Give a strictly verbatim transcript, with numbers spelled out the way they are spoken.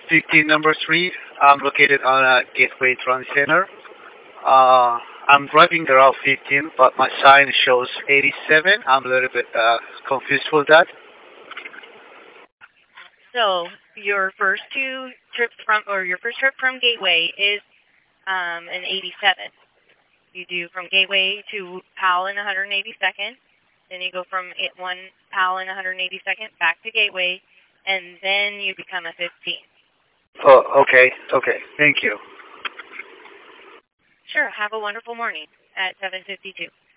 fifteen number three. I'm located on a Gateway Transit Center. Uh, I'm driving the Route fifteen, but my sign shows eighty-seven. I'm a little bit uh, confused with that. So your first two trips from, or your first trip from Gateway is um, an eighty-seven. You do from Gateway to Powell in one hundred eighty-second. Then you go from it one Powell in one hundred eighty-second back to Gateway, and then you become a fifteen. Oh, okay, okay. Thank you. Sure. Have a wonderful morning at seven fifty-two.